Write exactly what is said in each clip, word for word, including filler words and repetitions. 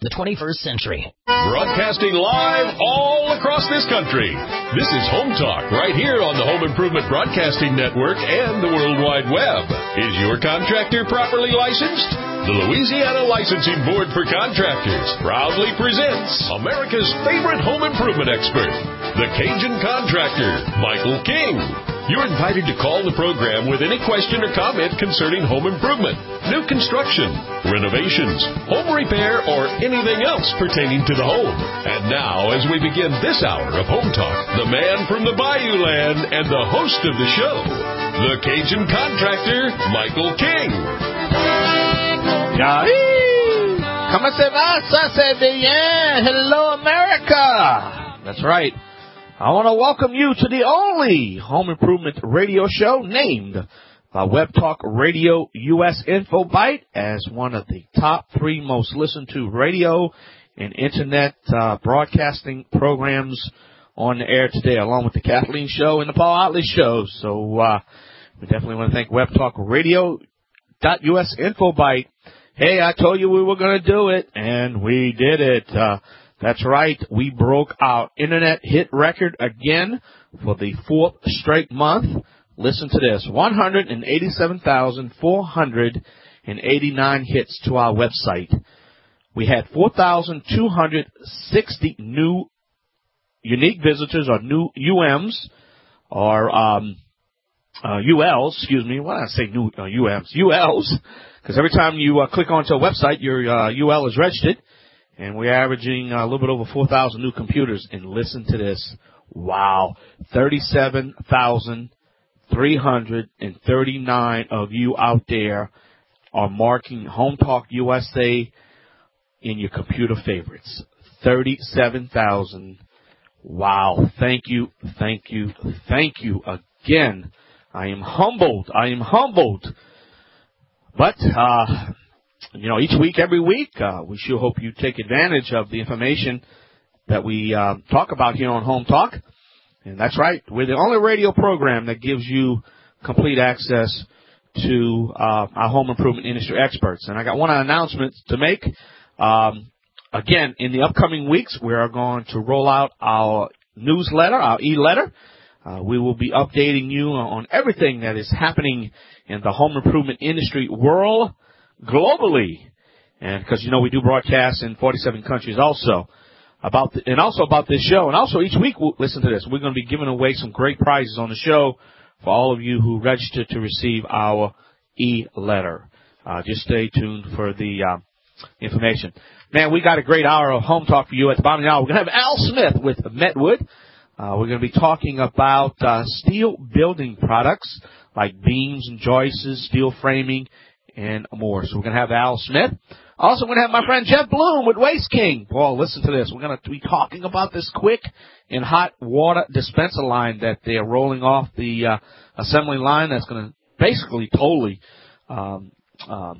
the twenty-first century. Broadcasting live all across this country. This is Home Talk right here on the Home Improvement Broadcasting Network and the World Wide Web. Is your contractor properly licensed? The Louisiana Licensing Board for Contractors proudly presents America's favorite home improvement expert, the Cajun Contractor, Michael King. You're invited to call the program with any question or comment concerning home improvement, new construction, renovations, home repair, or anything else pertaining to the home. And now, as we begin this hour of Home Talk, the man from the Bayou Land and the host of the show, the Cajun Contractor, Michael King. Como se va? Se bien. Hello, America. That's right. I want to welcome you to the only home improvement radio show named by Web Talk Radio U S Info Byte as one of the top three most listened to radio and internet uh, broadcasting programs on the air today, along with the Kathleen Show and the Paul Otley Show. So uh, we definitely want to thank Web Talk Radio U S Info Byte. Hey, I told you we were going to do it, and we did it. Uh, That's right. We broke our internet hit record again for the fourth straight month. Listen to this. one hundred eighty-seven thousand four hundred eighty-nine hits to our website. We had four thousand two hundred sixty new unique visitors or new U Ms or um, uh, U Ls, excuse me. Why did I say new uh, U Ms? U Ls, because every time you uh, click onto a website, your uh, U L is registered. And we're averaging a little bit over four thousand new computers. And listen to this. Wow. thirty-seven thousand three hundred thirty-nine of you out there are marking Home Talk U S A in your computer favorites. thirty-seven thousand. Wow. Thank you. Thank you. Thank you again. I am humbled. I am humbled. But, uh, You know, each week, every week, uh, we sure hope you take advantage of the information that we uh, talk about here on Home Talk. And that's right. We're the only radio program that gives you complete access to uh, our home improvement industry experts. And I got one announcement to make. Um, again, in the upcoming weeks, we are going to roll out our newsletter, our e-letter. Uh, we will be updating you on everything that is happening in the home improvement industry world globally, and because you know we do broadcast in forty-seven countries also about the, and also about this show, and also each week we'll, listen to this, we're going to be giving away some great prizes on the show for all of you who register to receive our e-letter. Uh, just stay tuned for the uh, information. Man, we got a great hour of Home Talk for you. At the bottom of the hour, we're going to have Al Smith with Metwood. Uh, we're going to be talking about uh, steel building products like beams and joists, steel framing, and more. So we're going to have Al Smith. Also, we're going to have my friend Jeff Bloom with Waste King. Paul, listen to this. We're going to be talking about this quick and hot water dispenser line that they're rolling off the uh, assembly line that's going to basically totally um, um,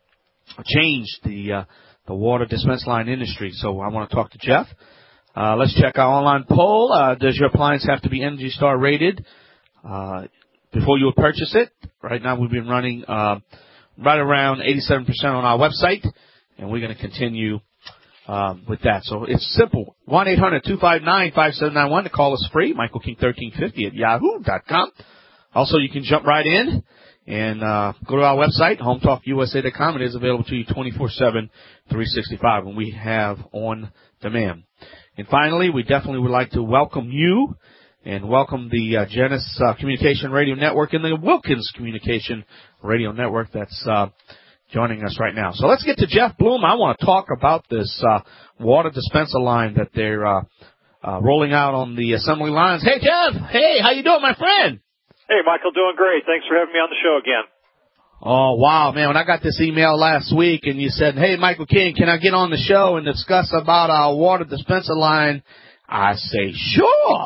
change the uh, the water dispense line industry. So I want to talk to Jeff. Uh, let's check our online poll. Uh, does your appliance have to be Energy Star rated uh, before you would purchase it? Right now we've been running uh, right around eighty-seven percent on our website, and we're going to continue um, with that. So it's simple. one eight hundred two five nine five seven nine one to call us free, Michael King thirteen fifty at yahoo dot com. Also, you can jump right in and uh, go to our website, home talk U S A dot com. It is available to you twenty-four seven, three sixty-five, and we have on demand. And finally, we definitely would like to welcome you and welcome the uh, Genesis uh, Communication Radio Network and the Wilkins Communication Radio Network that's uh, joining us right now. So let's get to Jeff Bloom. I want to talk about this uh, water dispenser line that they're uh, uh, rolling out on the assembly lines. Hey, Jeff. Hey, how you doing, my friend? Hey, Michael. Doing great. Thanks for having me on the show again. Oh, wow, man. When I got this email last week and you said, hey, Michael King, can I get on the show and discuss about our water dispenser line? I say, sure.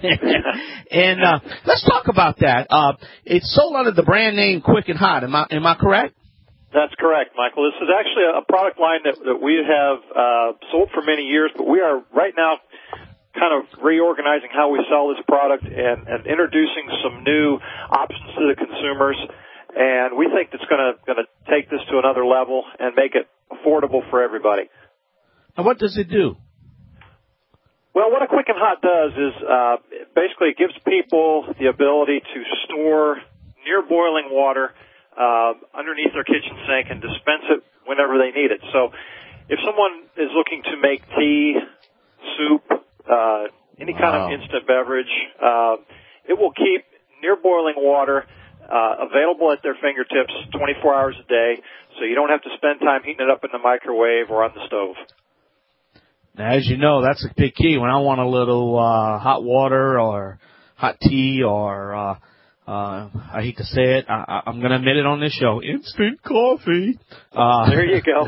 and uh, let's talk about that. Uh, it's sold under the brand name Quick and Hot. Am I, am I correct? That's correct, Michael. This is actually a product line that, that we have uh, sold for many years, but we are right now kind of reorganizing how we sell this product and, and introducing some new options to the consumers. And we think it's going to going to take this to another level and make it affordable for everybody. And what does it do? Well, what a Quick and Hot does is uh, basically it gives people the ability to store near boiling water uh, underneath their kitchen sink and dispense it whenever they need it. So if someone is looking to make tea, soup, uh, any wow. kind of instant beverage, uh, it will keep near boiling water uh, available at their fingertips twenty-four hours a day, so you don't have to spend time heating it up in the microwave or on the stove. Now, as you know, that's a big key. When I want a little uh, hot water or hot tea or, uh, uh, I hate to say it, I, I'm going to admit it on this show, instant coffee. Uh, there you go.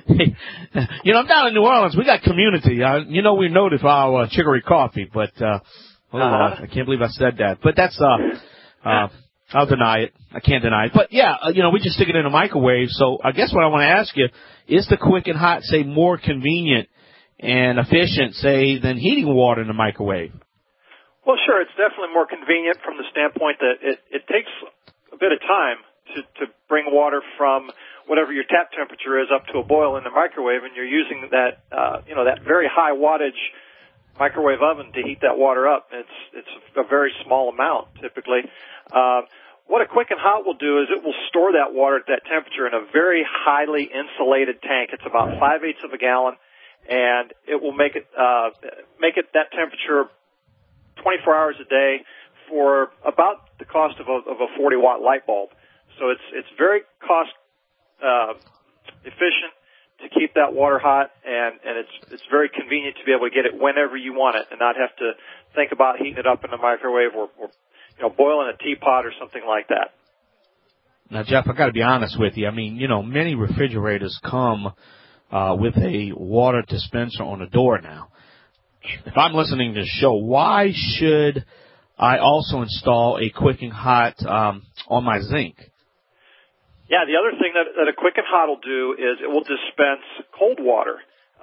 You know, I'm down in New Orleans. We got community. Uh, you know, we're noted for our uh, chicory coffee, but uh, oh, uh-huh. I can't believe I said that. But that's, uh, uh, I'll deny it. I can't deny it. But, yeah, uh, you know, we just stick it in a microwave. So I guess what I want to ask you, is the Quick and Hot, say, more convenient and efficient, say, than heating water in the microwave? Well, sure. It's definitely more convenient from the standpoint that it, it takes a bit of time to, to bring water from whatever your tap temperature is up to a boil in the microwave, and you're using that, uh, you know, that very high wattage microwave oven to heat that water up. It's, it's a very small amount, typically. Uh, what a Quick and Hot will do is it will store that water at that temperature in a very highly insulated tank. It's about five-eighths of a gallon. And it will make it uh, make it that temperature twenty-four hours a day for about the cost of a, of a forty watt light bulb. So it's it's very cost uh, efficient to keep that water hot, and, and it's it's very convenient to be able to get it whenever you want it, and not have to think about heating it up in the microwave or, or you know boiling a teapot or something like that. Now, Jeff, I got to be honest with you. I mean, you know, many refrigerators come Uh, with a water dispenser on the door now. If I'm listening to the show, why should I also install a Quick and Hot um, on my zinc? Yeah, the other thing that, that a Quick and Hot will do is it will dispense cold water.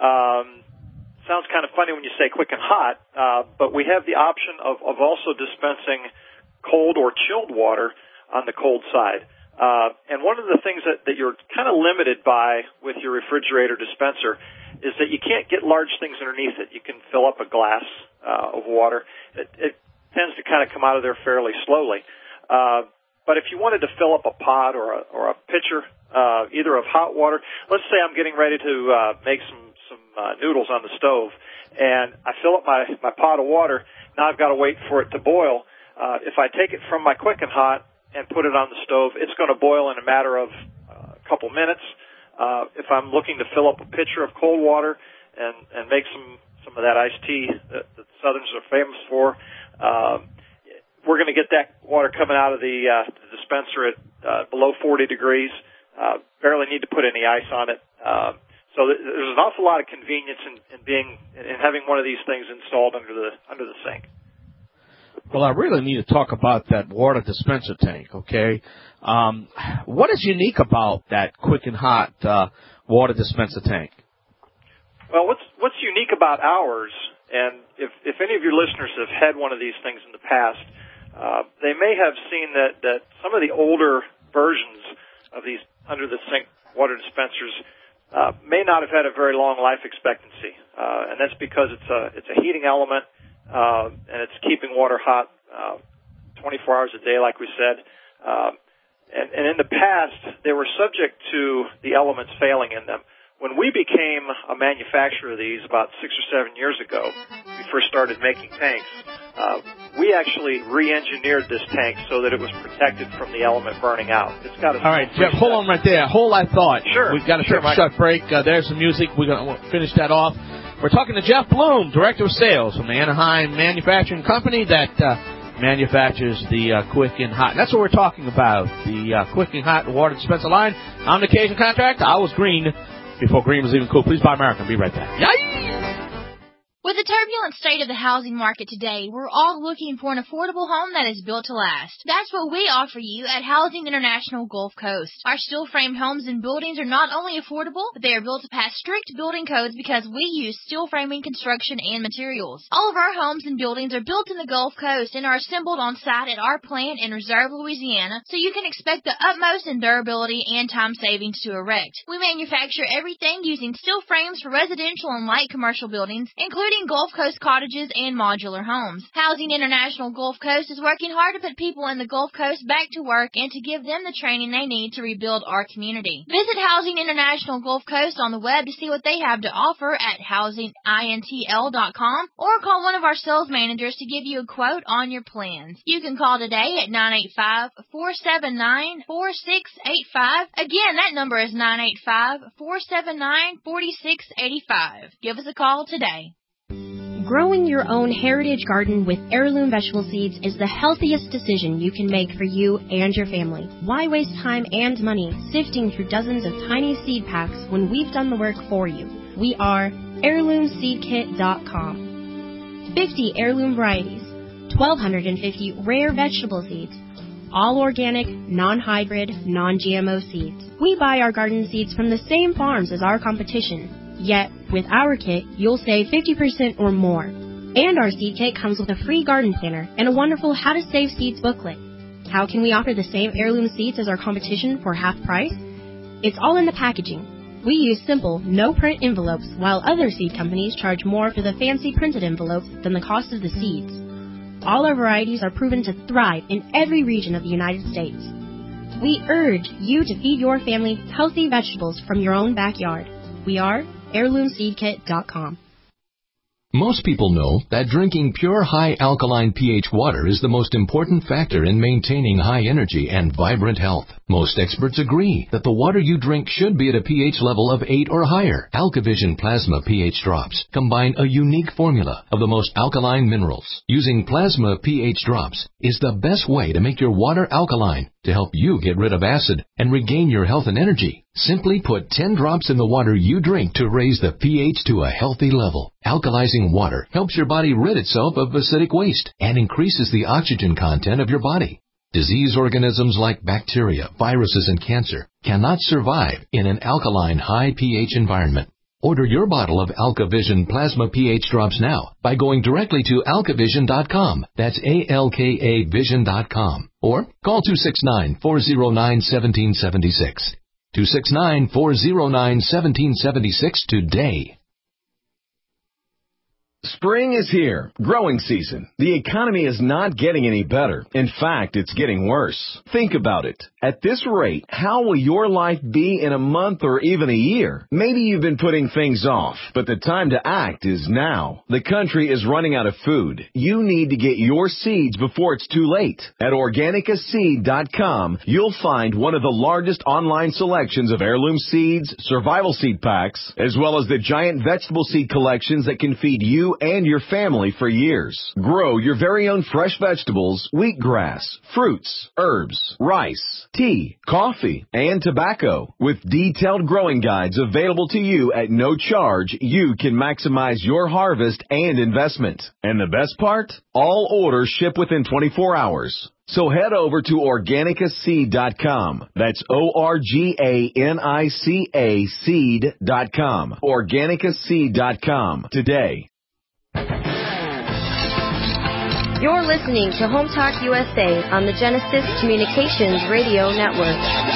Um, sounds kind of funny when you say Quick and Hot, uh, but we have the option of, of also dispensing cold or chilled water on the cold side. Uh, and one of the things that, that you're kind of limited by with your refrigerator dispenser is that you can't get large things underneath it. You can fill up a glass uh, of water. It, it tends to kind of come out of there fairly slowly. Uh, but if you wanted to fill up a pot or a, or a pitcher, uh, either of hot water, let's say I'm getting ready to uh, make some, some uh, noodles on the stove, and I fill up my, my pot of water. Now I've got to wait for it to boil. Uh, if I take it from my Quick and Hot and put it on the stove, it's going to boil in a matter of uh, a couple minutes. Uh, if I'm looking to fill up a pitcher of cold water and, and make some, some of that iced tea that, that the Southerns are famous for, uh, we're going to get that water coming out of the, uh, the dispenser at uh, below forty degrees. Uh, barely need to put any ice on it. Uh, so th- there's an awful lot of convenience in, in being in having one of these things installed under the under the sink. Well, I really need to talk about that water dispenser tank, okay? Um, what is unique about that Quick and Hot uh, water dispenser tank? Well, what's what's unique about ours, and if, if any of your listeners have had one of these things in the past, uh, they may have seen that, that some of the older versions of these under-the-sink water dispensers uh, may not have had a very long life expectancy, uh, and that's because it's a it's a heating element. Uh, and it's keeping water hot uh, twenty-four hours a day, like we said. Um, and, and in the past, they were subject to the elements failing in them. When we became a manufacturer of these about six or seven years ago, we first started making tanks, uh, we actually re-engineered this tank so that it was protected from the element burning out. It's got a All right, Jeff, hold on right there. Hold that thought. Sure. We've got to sure, take a short break. Uh, there's some music. We're going to finish that off. We're talking to Jeff Bloom, Director of Sales from the Anaheim Manufacturing Company that uh, manufactures the uh, Quick and Hot. And that's what we're talking about, the uh, Quick and Hot water dispenser line. I'm the Cajun Contractor. I was green before green was even cool. Please buy American. Be right back. Yay! With the turbulent state of the housing market today, we're all looking for an affordable home that is built to last. That's what we offer you at Housing International Gulf Coast. Our steel-framed homes and buildings are not only affordable, but they are built to pass strict building codes because we use steel framing construction and materials. All of our homes and buildings are built in the Gulf Coast and are assembled on site at our plant in Reserve, Louisiana, so you can expect the utmost in durability and time savings to erect. We manufacture everything using steel frames for residential and light commercial buildings, including Gulf Coast cottages and modular homes. Housing International Gulf Coast is working hard to put people in the Gulf Coast back to work and to give them the training they need to rebuild our community. Visit Housing International Gulf Coast on the web to see what they have to offer at housing intl dot com or call one of our sales managers to give you a quote on your plans. You can call today at nine eight five, four seven nine, four six eight five. Again, that number is nine eight five, four seven nine, four six eight five. Give us a call today. Growing your own heritage garden with heirloom vegetable seeds is the healthiest decision you can make for you and your family. Why waste time and money sifting through dozens of tiny seed packs when we've done the work for you? We are heirloom seed kit dot com. fifty heirloom varieties, one thousand two hundred fifty rare vegetable seeds, all organic, non-hybrid, non-G M O seeds. We buy our garden seeds from the same farms as our competition. Yet, with our kit, you'll save fifty percent or more. And our seed kit comes with a free garden planner and a wonderful How to Save Seeds booklet. How can we offer the same heirloom seeds as our competition for half price? It's all in the packaging. We use simple, no-print envelopes, while other seed companies charge more for the fancy printed envelopes than the cost of the seeds. All our varieties are proven to thrive in every region of the United States. We urge you to feed your family healthy vegetables from your own backyard. We are heirloom seed kit dot com. Most people know that drinking pure high alkaline pH water is the most important factor in maintaining high energy and vibrant health. Most experts agree that the water you drink should be at a pH level of eight or higher. AlkaVision Plasma pH drops combine a unique formula of the most alkaline minerals. Using Plasma pH drops is the best way to make your water alkaline to help you get rid of acid and regain your health and energy. Simply put ten drops in the water you drink to raise the pH to a healthy level. Alkalizing water helps your body rid itself of acidic waste and increases the oxygen content of your body. Disease organisms like bacteria, viruses, and cancer cannot survive in an alkaline high pH environment. Order your bottle of AlkaVision Plasma pH drops now by going directly to alka vision dot com. That's A L K A vision dot com. Or call two six nine, four zero nine, one seven seven six. two six nine, four zero nine, one seven seven six today. Spring is here. Growing season. The economy is not getting any better. In fact, it's getting worse. Think about it. At this rate, how will your life be in a month or even a year? Maybe you've been putting things off, but the time to act is now. The country is running out of food. You need to get your seeds before it's too late. At organica seed dot com, you'll find one of the largest online selections of heirloom seeds, survival seed packs, as well as the giant vegetable seed collections that can feed you and your family for years. Grow your very own fresh vegetables, wheatgrass, fruits, herbs, rice, tea, coffee, and tobacco. With detailed growing guides available to you at no charge, you can maximize your harvest and investment. And the best part? All orders ship within twenty-four hours. So head over to organica seed dot com. That's O R G A N I C A seed dot com. organica seed dot com today. You're listening to Home Talk U S A on the Genesis Communications Radio Network.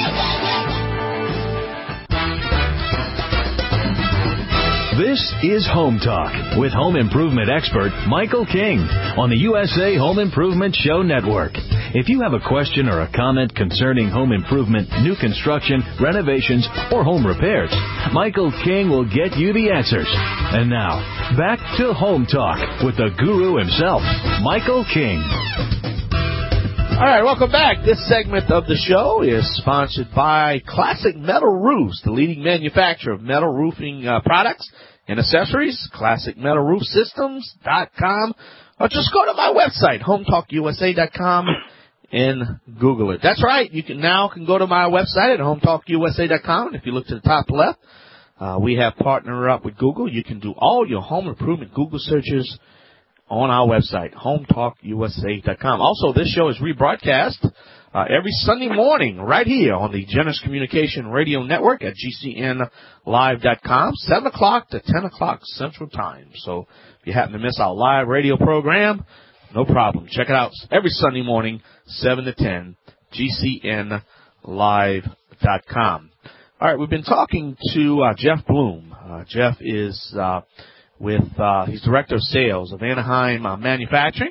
This is Home Talk with home improvement expert Michael King on the U S A Home Improvement Show Network. If you have a question or a comment concerning home improvement, new construction, renovations, or home repairs, Michael King will get you the answers. And now, back to Home Talk with the guru himself, Michael King. All right, welcome back. This segment of the show is sponsored by Classic Metal Roofs, the leading manufacturer of metal roofing uh, products and accessories, classic metal roof systems dot com. Or just go to my website, home talk U S A dot com, and Google it. That's right. You can now can go to my website at home talk U S A dot com. And if you look to the top left, Uh, we have partnered up with Google. You can do all your home improvement Google searches on our website, home talk u s a dot com. Also, this show is rebroadcast uh, every Sunday morning right here on the Generous Communication Radio Network at g c n live dot com, seven o'clock to ten o'clock Central Time. So if you happen to miss our live radio program, no problem. Check it out every Sunday morning, seven to ten, g c n live dot com. All right, we've been talking to uh, Jeff Bloom. Uh, Jeff is uh, with, uh, he's Director of Sales of Anaheim uh, Manufacturing.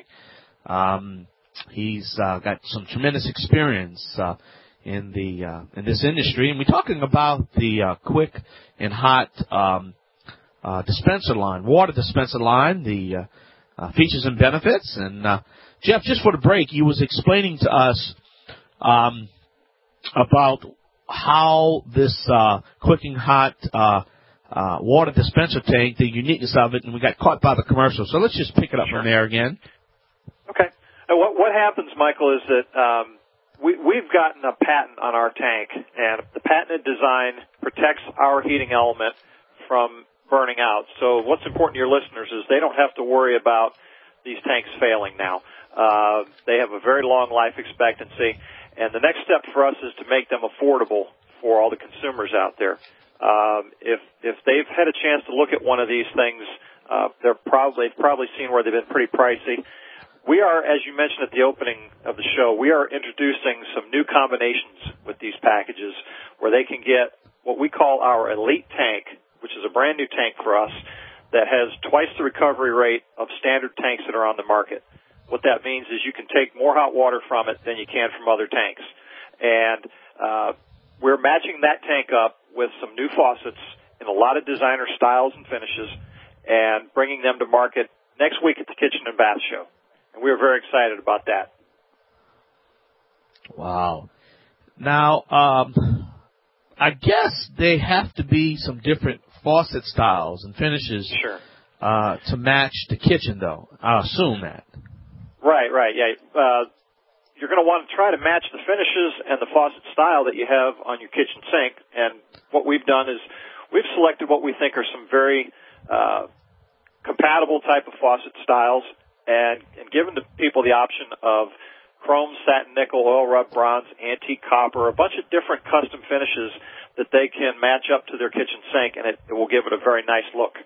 Um, he's uh, got some tremendous experience uh, in the uh, in this industry, and we're talking about the uh, quick and hot um, uh, dispenser line, water dispenser line, the uh, uh, features and benefits. And uh, Jeff, just for the break, you was explaining to us um, about how this uh, quick and hot uh, uh, water dispenser tank, the uniqueness of it, and we got caught by the commercial. So let's just pick it up Sure. from there again. Okay. And what, what happens, Michael, is that um, we, we've gotten a patent on our tank, and the patented design protects our heating element from burning out. So what's important to your listeners is they don't have to worry about these tanks failing now. Uh, they have a very long life expectancy, and the next step for us is to make them affordable for all the consumers out there. Um, if if they've had a chance to look at one of these things, uh, they're probably they've probably seen where they've been pretty pricey. We are, as you mentioned at the opening of the show, we are introducing some new combinations with these packages where they can get what we call our Elite tank, which is a brand new tank for us that has twice the recovery rate of standard tanks that are on the market. What that means is you can take more hot water from it than you can from other tanks. And uh, we're matching that tank up with some new faucets in a lot of designer styles and finishes and bringing them to market next week at the Kitchen and Bath Show. And we're very excited about that. Wow. Now, um, I guess they have to be some different faucet styles and finishes Sure. uh, to match the kitchen, though. I assume that. Right, right, yeah. Uh, you're going to want to try to match the finishes and the faucet style that you have on your kitchen sink. And what we've done is we've selected what we think are some very uh, compatible type of faucet styles and, and given the people the option of chrome, satin, nickel, oil rub, bronze, antique copper, a bunch of different custom finishes that they can match up to their kitchen sink, and it, it will give it a very nice look.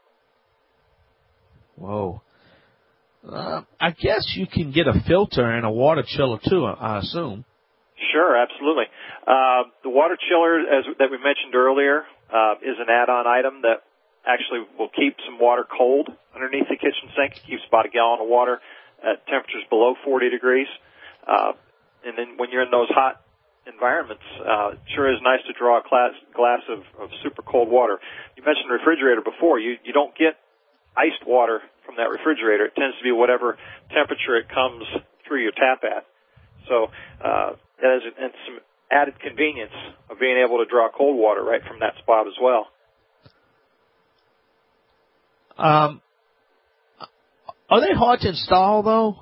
Whoa. Uh, I guess you can get a filter and a water chiller, too, I assume. Sure, absolutely. Uh, the water chiller, as that we mentioned earlier, uh, is an add-on item that actually will keep some water cold underneath the kitchen sink. It keeps about a gallon of water at temperatures below forty degrees. Uh, and then when you're in those hot environments, uh, it sure is nice to draw a glass, glass of, of super cold water. You mentioned the refrigerator before. You, you don't get iced water from that refrigerator. It tends to be whatever temperature it comes through your tap at. So uh, that is and some added convenience of being able to draw cold water right from that spot as well. Um, are they hard to install, though?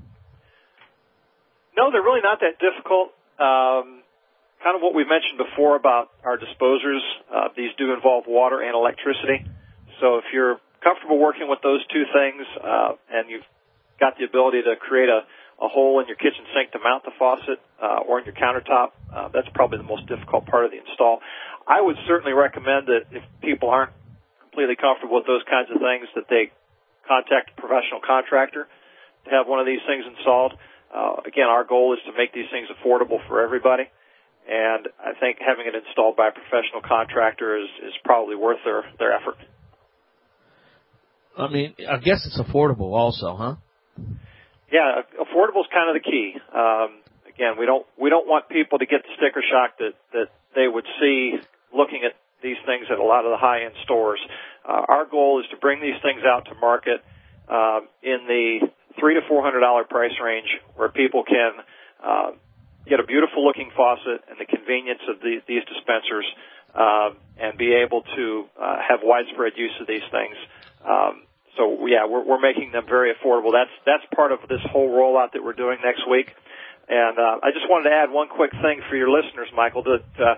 No, they're really not that difficult. Um, kind of what we mentioned before about our disposers, uh, these do involve water and electricity. So if you're comfortable working with those two things uh, and you've got the ability to create a, a hole in your kitchen sink to mount the faucet uh, or in your countertop, uh, that's probably the most difficult part of the install. I would certainly recommend that if people aren't completely comfortable with those kinds of things, that they contact a professional contractor to have one of these things installed. Uh, again, our goal is to make these things affordable for everybody, and I think having it installed by a professional contractor is, is probably worth their, their effort. I mean, I guess it's affordable also, huh? Yeah, affordable is kind of the key. Um, again, we don't we don't want people to get the sticker shock that, that they would see looking at these things at a lot of the high-end stores. Uh, our goal is to bring these things out to market uh, in the three to four hundred dollar price range, where people can uh, get a beautiful-looking faucet and the convenience of the, these dispensers, uh, and be able to uh, have widespread use of these things. Um, so yeah, we're, we're making them very affordable. That's that's part of this whole rollout that we're doing next week. And uh, I just wanted to add one quick thing for your listeners, Michael. That uh,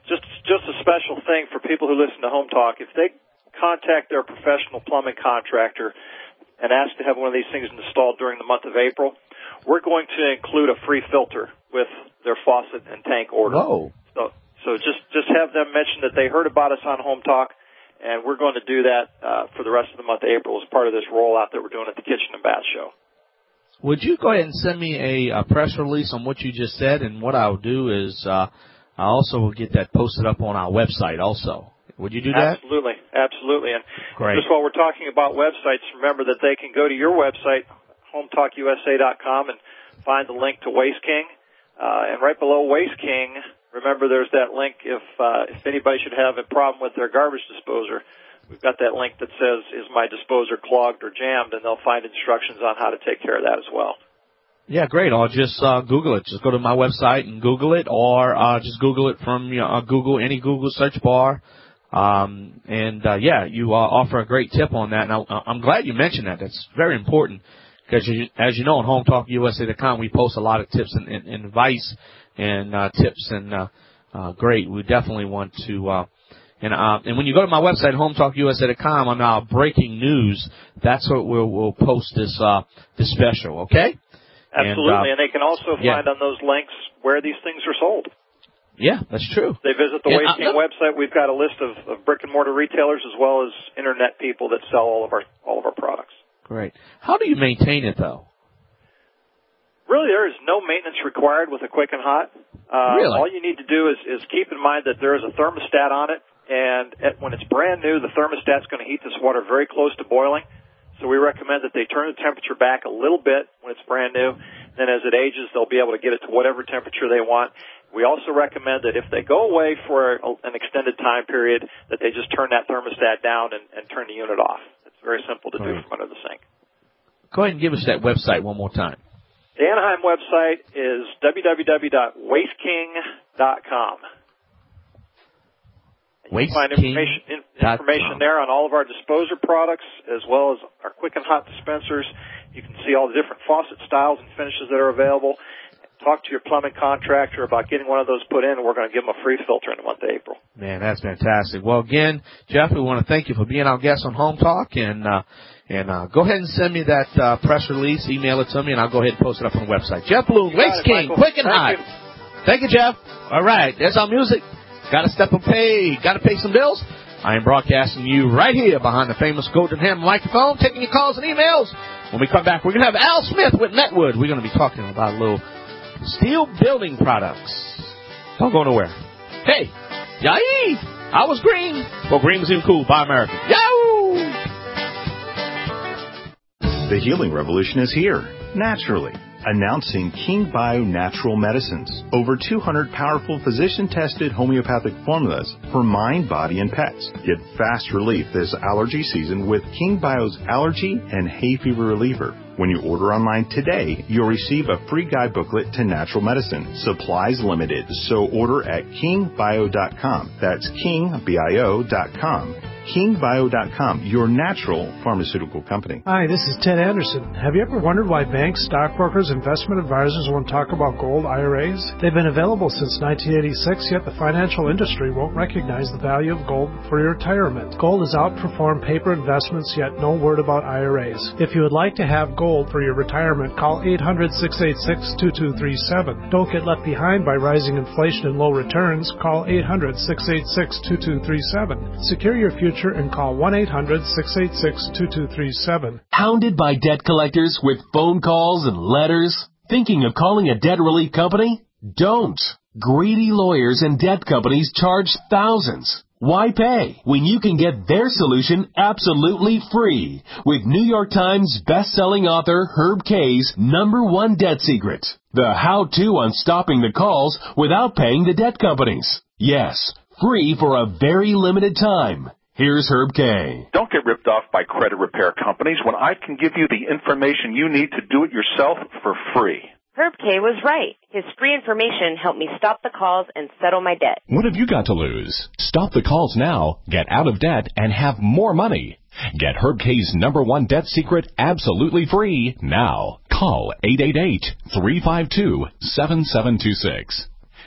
just just a special thing for people who listen to Home Talk. If they contact their professional plumbing contractor and ask to have one of these things installed during the month of April, we're going to include a free filter with their faucet and tank order. Whoa. So, so just, just have them mention that they heard about us on Home Talk, and we're going to do that uh, for the rest of the month of April as part of this rollout that we're doing at the Kitchen and Bath Show. Would you go ahead and send me a, a press release on what you just said? And what I'll do is uh, I also will get that posted up on our website also. Would you do that? Absolutely, absolutely. And Great. just while we're talking about websites, remember that they can go to your website, home talk U S A dot com, and find the link to Waste King. Uh, and right below Waste King, remember there's that link if uh, if anybody should have a problem with their garbage disposer. We've got that link that says, is my disposer clogged or jammed, and they'll find instructions on how to take care of that as well. Yeah, great. I'll just uh, Google it. Just go to my website and Google it, or uh, just Google it from you know, uh, Google, any Google search bar. Um, and, uh, yeah, you uh, offer a great tip on that. And I, I'm glad you mentioned that. That's very important because, you, as you know, on home talk U S A dot com, we post a lot of tips and, and, and advice and uh, tips. And uh, uh, great. We definitely want to uh, – and uh, and when you go to my website, home talk U S A dot com, on our breaking news, that's what we'll, we'll post this uh, this special, okay? Absolutely. And, uh, and they can also yeah. find on those links where these things are sold. Yeah, that's true. They visit the yeah, Waste King website. We've got a list of, of brick and mortar retailers as well as internet people that sell all of our all of our products. Great. How do you maintain it though? Really, there is no maintenance required with a Quick and Hot. Uh, really? All you need to do is, is keep in mind that there is a thermostat on it, and at, when it's brand new, the thermostat's going to heat this water very close to boiling. So we recommend that they turn the temperature back a little bit when it's brand new. Then as it ages, they'll be able to get it to whatever temperature they want. We also recommend that if they go away for an extended time period, that they just turn that thermostat down and, and turn the unit off. It's very simple to Great. do from under the sink. Go ahead and give us that website one more time. The Anaheim website is w w w dot waste king dot com. You can find information, information there on all of our disposer products as well as our Quick and Hot dispensers. You can see all the different faucet styles and finishes that are available. Talk to your plumbing contractor about getting one of those put in, and we're going to give them a free filter in the month of April. Man, that's fantastic. Well, again, Jeff, we want to thank you for being our guest on Home Talk, and uh, and uh, go ahead and send me that uh, press release, email it to me, and I'll go ahead and post it up on the website. Jeff Bloom, Waste King, Quick and Hot. Thank you, Jeff. All right, there's our music. Got to step and pay. Got to pay some bills. I am broadcasting you right here behind the famous Golden Ham microphone, taking your calls and emails. When we come back, we're going to have Al Smith with Metwood. We're going to be talking about a little steel building products. Don't go nowhere. Hey, yay! I was green. Well, green was even cool. Buy American. Yahoo! The healing revolution is here, naturally. Announcing King Bio Natural Medicines. Over two hundred powerful physician-tested homeopathic formulas for mind, body, and pets. Get fast relief this allergy season with King Bio's Allergy and Hay Fever Reliever. When you order online today, you'll receive a free guide booklet to natural medicine. Supplies limited, so order at king bio dot com. That's king bio dot com. king bio dot com, your natural pharmaceutical company. Hi, this is Ted Anderson. Have you ever wondered why banks, stockbrokers, investment advisors won't talk about gold I R As? They've been available since nineteen eighty-six, yet the financial industry won't recognize the value of gold for your retirement. Gold has outperformed paper investments, yet no word about I R As. If you would like to have gold for your retirement, call eight hundred, six eight six, two two three seven. Don't get left behind by rising inflation and low returns. Call eight hundred, six eight six, two two three seven. Secure your future and call one eight hundred, six eight six, two two three seven. Hounded by debt collectors with phone calls and letters? Thinking of calling a debt relief company? Don't. Greedy lawyers and debt companies charge thousands. Why pay when you can get their solution absolutely free with New York Times best-selling author Herb Kay's number one debt secret, the how-to on stopping the calls without paying the debt companies. Yes, free for a very limited time. Here's Herb Kay. Don't get ripped off by credit repair companies when I can give you the information you need to do it yourself for free. Herb Kay was right. His free information helped me stop the calls and settle my debt. What have you got to lose? Stop the calls now, get out of debt, and have more money. Get Herb Kay's number one debt secret absolutely free now. Call eight eight eight, three five two, seven seven two six.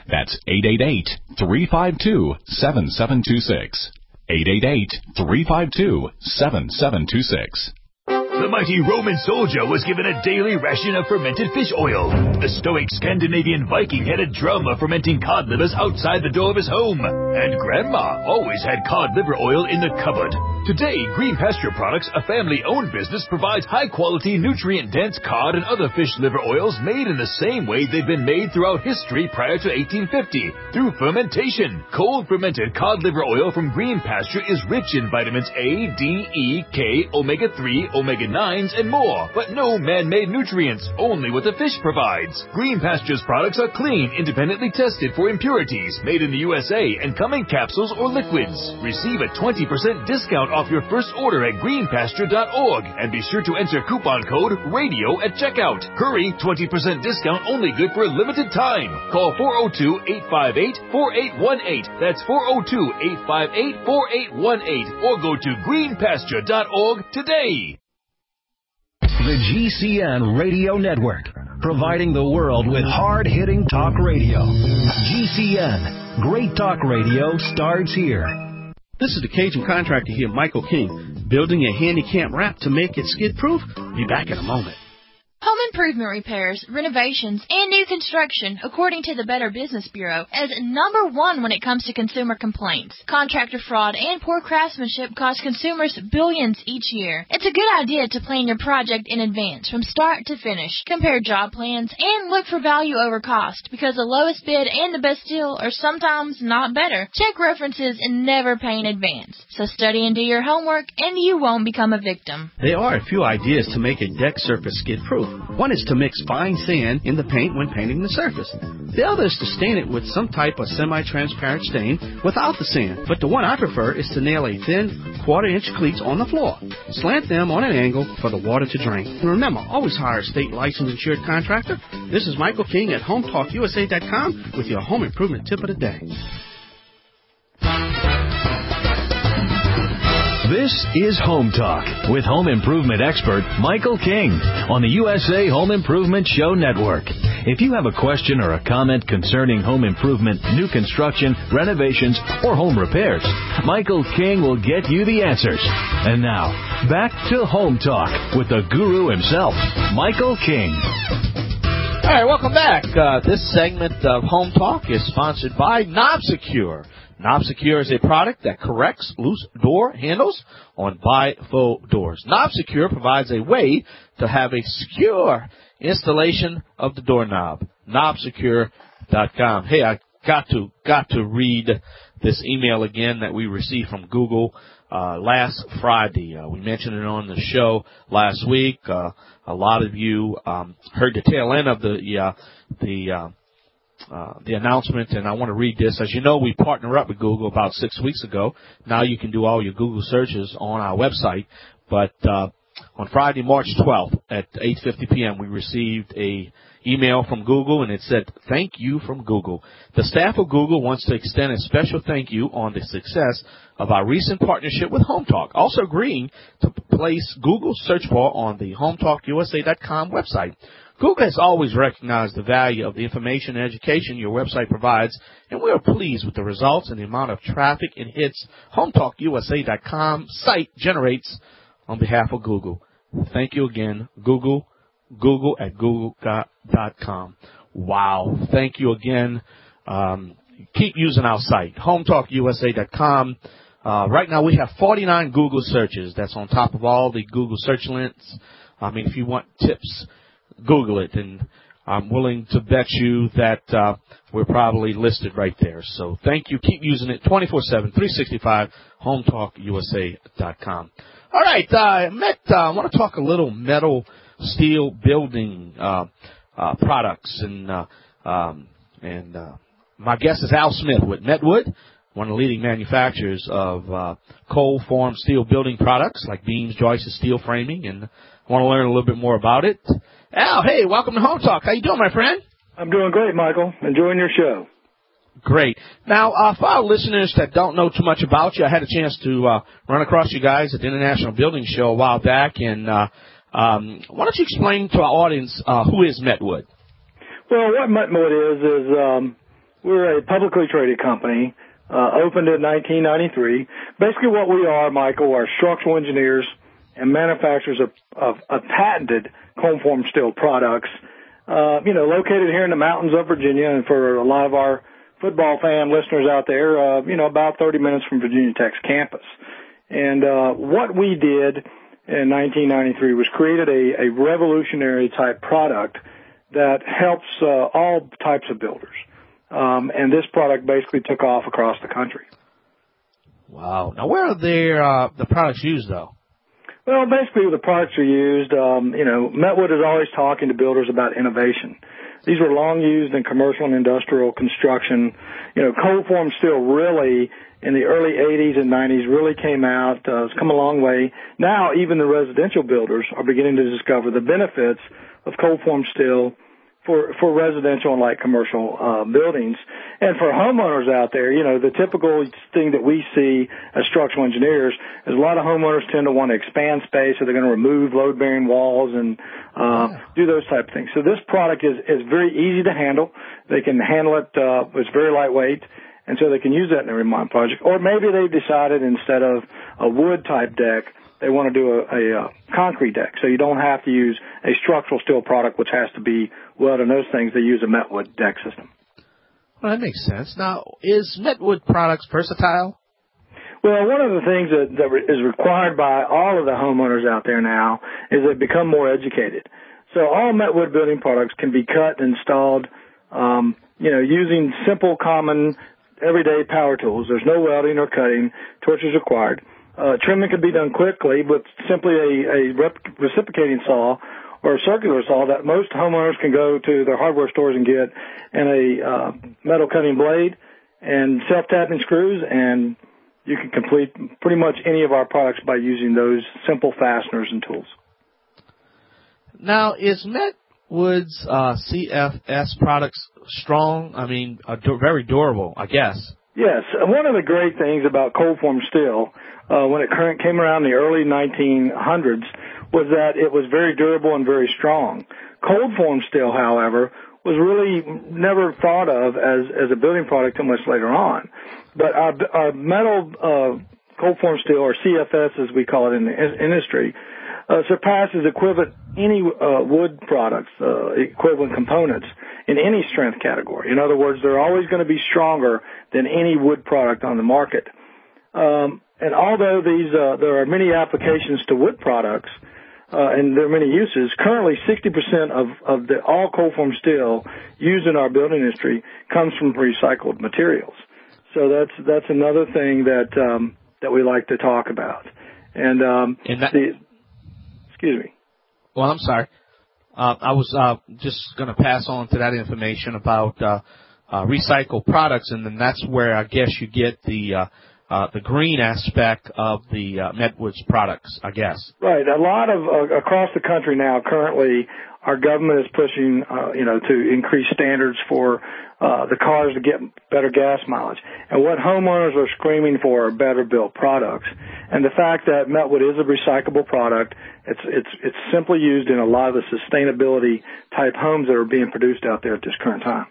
That's eight eight eight, three five two, seven seven two six. eight eight eight, three five two, seven seven two six. The mighty Roman soldier was given a daily ration of fermented fish oil. The stoic Scandinavian Viking had a drum of fermenting cod livers outside the door of his home. And Grandma always had cod liver oil in the cupboard. Today, Green Pasture Products, a family-owned business, provides high-quality, nutrient-dense cod and other fish liver oils made in the same way they've been made throughout history prior to eighteen fifty, through fermentation. Cold fermented cod liver oil from Green Pasture is rich in vitamins A, D, E, K, omega three, omega nines, and more, but no man-made nutrients, only what the fish provides. Green Pasture's products are clean, independently tested for impurities, made in the U S A, and come in capsules or liquids. Receive a twenty percent discount off your first order at green pasture dot org, and be sure to enter coupon code RADIO at checkout. Hurry, twenty percent discount only good for a limited time. Call four oh two, eight five eight, four eight one eight. That's four oh two, eight five eight, four eight one eight, or go to green pasture dot org today. The G C N Radio Network, providing the world with hard-hitting talk radio. G C N, great talk radio starts here. This is the Cajun contractor here, Michael King, building a handicap ramp to make it skid-proof. Be back in a moment. Home improvement repairs, renovations, and new construction, according to the Better Business Bureau, is number one when it comes to consumer complaints. Contractor fraud and poor craftsmanship cost consumers billions each year. It's a good idea to plan your project in advance, from start to finish. Compare job plans and look for value over cost, because the lowest bid and the best deal are sometimes not better. Check references and never pay in advance. So study and do your homework, and you won't become a victim. There are a few ideas to make a deck surface skid-proof. One is to mix fine sand in the paint when painting the surface. The other is to stain it with some type of semi-transparent stain without the sand. But the one I prefer is to nail a thin quarter-inch cleats on the floor. Slant them on an angle for the water to drain. And remember, always hire a state licensed insured contractor. This is Michael King at home talk U S A dot com with your home improvement tip of the day. This is Home Talk with home improvement expert Michael King on the U S A Home Improvement Show Network. If you have a question or a comment concerning home improvement, new construction, renovations, or home repairs, Michael King will get you the answers. And now, back to Home Talk with the guru himself, Michael King. All right, welcome back. Uh, this segment of Home Talk is sponsored by KnobSecure. KnobSecure is a product that corrects loose door handles on bifold doors. KnobSecure provides a way to have a secure installation of the doorknob. knob secure dot com. Hey, I got to got to read this email again that we received from Google uh, last Friday. Uh, we mentioned it on the show last week. Uh, a lot of you um, heard the tail end of the uh, the. Uh, Uh, the announcement, and I want to read this. As you know, we partnered up with Google about six weeks ago. Now you can do all your Google searches on our website. But uh, on Friday, March twelfth at eight fifty p.m., we received a email from Google, and it said, "Thank you from Google. The staff of Google wants to extend a special thank you on the success of our recent partnership with Home Talk, also agreeing to place Google search bar on the home talk U S A dot com website. Google has always recognized the value of the information and education your website provides, and we are pleased with the results and the amount of traffic and hits home talk U S A dot com site generates on behalf of Google. Thank you again, Google, Google at google dot com. Wow. Thank you again. Um, keep using our site, home talk U S A dot com. Uh, right now we have forty-nine Google searches. That's on top of all the Google search links. I mean, if you want tips, Google it, and I'm willing to bet you that uh, we're probably listed right there. So thank you. Keep using it twenty-four seven, three sixty-five, home talk U S A dot com. All right, uh, Met, uh, I want to talk a little metal, steel building uh, uh, products, and uh, um, and uh, my guest is Al Smith with Metwood, one of the leading manufacturers of uh, cold-formed steel building products like beams, joists, steel framing, and I want to learn a little bit more about it. Al, hey, welcome to Home Talk. How you doing, my friend? I'm doing great, Michael. Enjoying your show. Great. Now, uh, for our listeners that don't know too much about you, I had a chance to uh, run across you guys at the International Building Show a while back, and uh, um, why don't you explain to our audience uh, who is Metwood? Well, what Metwood is is um, We're a publicly traded company, uh, opened in nineteen ninety-three. Basically what we are, Michael, are structural engineers and manufacturers of, of, of patented cold form steel products, uh, you know, located here in the mountains of Virginia. And for a lot of our football fan listeners out there, uh, you know, about thirty minutes from Virginia Tech's campus. And uh, what we did in nineteen ninety-three was created a, a revolutionary type product that helps uh, all types of builders. Um, and this product basically took off across the country. Wow. Now, where are their, uh, the products used, though? Well, basically the products are used, um, you know, Metwood is always talking to builders about innovation. These were long used in commercial and industrial construction. You know, cold form steel really in the early eighties and nineties really came out. Uh, it's come a long way. Now even the residential builders are beginning to discover the benefits of cold form steel for, for residential and light commercial uh, buildings. And for homeowners out there, you know, the typical thing that we see as structural engineers is a lot of homeowners tend to want to expand space, so they're going to remove load-bearing walls and uh, yeah. do those type of things. So this product is, is very easy to handle. They can handle it. Uh, it's very lightweight. And so they can use that in a remodel project. Or maybe they've decided instead of a wood-type deck, they want to do a, a, a concrete deck. So you don't have to use a structural steel product, which has to be welded and those things. They use a Metwood deck system. Well, that makes sense. Now, is Metwood products versatile? Well, one of the things that, that is required by all of the homeowners out there now is they become more educated. So all Metwood building products can be cut and installed, um, you know, using simple, common, everyday power tools. There's no welding or cutting. Torches required. Uh, trimming can be done quickly with simply a, a rep- reciprocating saw or a circular saw that most homeowners can go to their hardware stores and get, and a uh, metal cutting blade and self-tapping screws, and you can complete pretty much any of our products by using those simple fasteners and tools. Now, is Metwood's uh, C F S products strong? I mean, uh, du- very durable, I guess. Yes. One of the great things about cold form steel, uh, when it came around in the early nineteen hundreds, was that it was very durable and very strong. Cold form steel, however, was really never thought of as, as a building product until much later on. But our, our metal uh, cold form steel, or C F S as we call it in the industry, uh, surpasses equivalent any uh, wood products, uh, equivalent components in any strength category. In other words, they're always going to be stronger than any wood product on the market. Um, and although these uh, there are many applications to wood products, Uh, and there are many uses. Currently, sixty percent of, of the all cold form steel used in our building industry comes from recycled materials. So that's that's another thing that um, that we like to talk about. And, um, and that, the, excuse me. Well, I'm sorry. Uh, I was uh, just going to pass on to that information about uh, uh, recycled products, and then that's where I guess you get the uh, Uh, the green aspect of the uh, Metwood's products, I guess. Right. A lot of, uh, across the country now, currently, our government is pushing, uh, you know, to increase standards for uh, the cars to get better gas mileage. And what homeowners are screaming for are better built products. And the fact that Metwood is a recyclable product, it's, it's, it's simply used in a lot of the sustainability type homes that are being produced out there at this current time.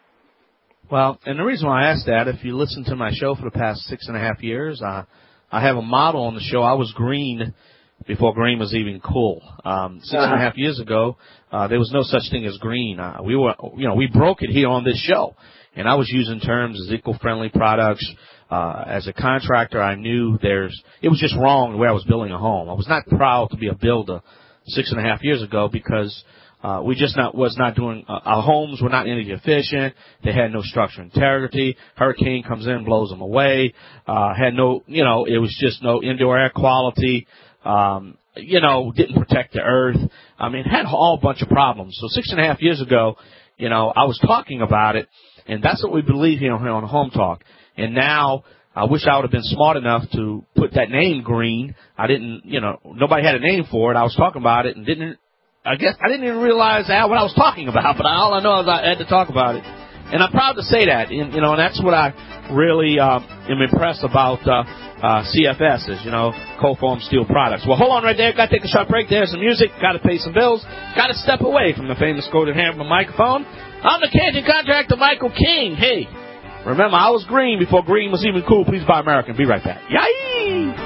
Well, and the reason why I asked that, if you listen to my show for the past six and a half years, uh, I have a model on the show. I was green before green was even cool. Um, six uh-huh. and a half years ago, uh, there was no such thing as green. Uh, we were, you know, we broke it here on this show, and I was using terms as eco-friendly products. Uh, as a contractor, I knew there's, it was just wrong the way I was building a home. I was not proud to be a builder six and a half years ago because Uh, we just not was not doing uh, our homes were not energy efficient. They had no structural integrity. Hurricane comes in, blows them away. Uh, had no, you know, it was just no indoor air quality. Um, you know, didn't protect the earth. I mean, it had a whole bunch of problems. So six and a half years ago, you know, I was talking about it, and that's what we believe here on, here on Home Talk. And now, I wish I would have been smart enough to put that name green. I didn't, you know, nobody had a name for it. I was talking about it and didn't. I guess I didn't even realize what I was talking about, but all I know is I had to talk about it. And I'm proud to say that, and, you know, and that's what I really uh, am impressed about uh, uh, C F S is, you know, cold form steel products. Well, hold on right there. Got to take a short break. There's some music. Got to pay some bills. Got to step away from the famous golden hammer microphone. I'm the Cajun contractor, Michael King. Hey, Remember, I was green before green was even cool. Please buy American. Be right back. Yay!